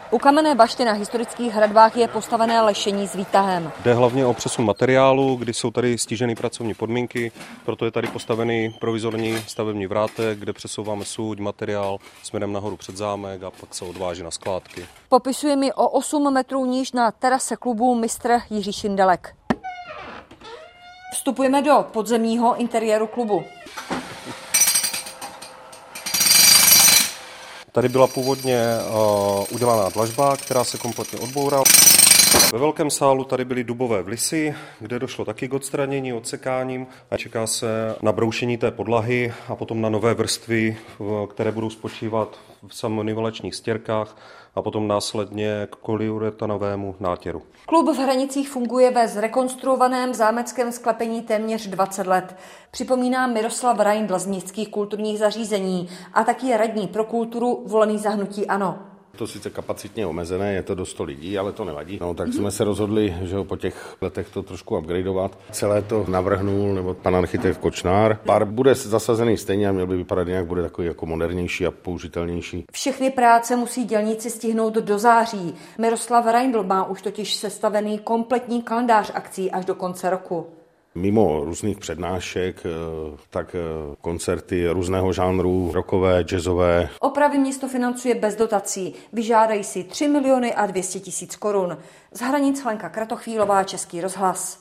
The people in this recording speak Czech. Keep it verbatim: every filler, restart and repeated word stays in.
U kamenné bašty na historických hradbách je postavené lešení s výtahem. Jde hlavně o přesun materiálu, kdy jsou tady stížené pracovní podmínky, proto je tady postavený provizorní stavební vrátek, kde přesouváme suť, materiál směrem nahoru před zámek a pak se odváží na skládky. Popisuje mi o osm metrů níž na terase klubu mistr Jiří Šindelek. Vstupujeme do podzemního interiéru klubu. Tady byla původně uh, udělaná dlažba, která se kompletně odbourala. Ve velkém sálu tady byly dubové vlisy, kde došlo taky k odstranění, odsekáním a čeká se na broušení té podlahy a potom na nové vrstvy, které budou spočívat v samonivelačních stěrkách a potom následně k poliuretanovému nátěru. Klub v Hranicích funguje ve zrekonstruovaném zámeckém sklepení téměř dvacet let. Připomíná Miroslav Reindl z městských kulturních zařízení a taky radní pro kulturu volený za hnutí ANO. To sice kapacitně omezené, je to do sto lidí, ale to nevadí. No, tak jsme se rozhodli, že po těch letech to trošku upgradeovat. Celé to navrhnul nebo pan architekt Kočnár. Bar bude zasazený stejně a měl by vypadat jinak, bude takový jako modernější a použitelnější. Všechny práce musí dělníci stihnout do září. Miroslav Reindl má už totiž sestavený kompletní kalendář akcí až do konce roku. Mimo různých přednášek, tak koncerty různého žánru, rockové, jazzové. Opravy město financuje bez dotací. Vyžádají si tři miliony a dvě stě tisíc korun. Z Hranic Lenka Kratochvílová, Český rozhlas.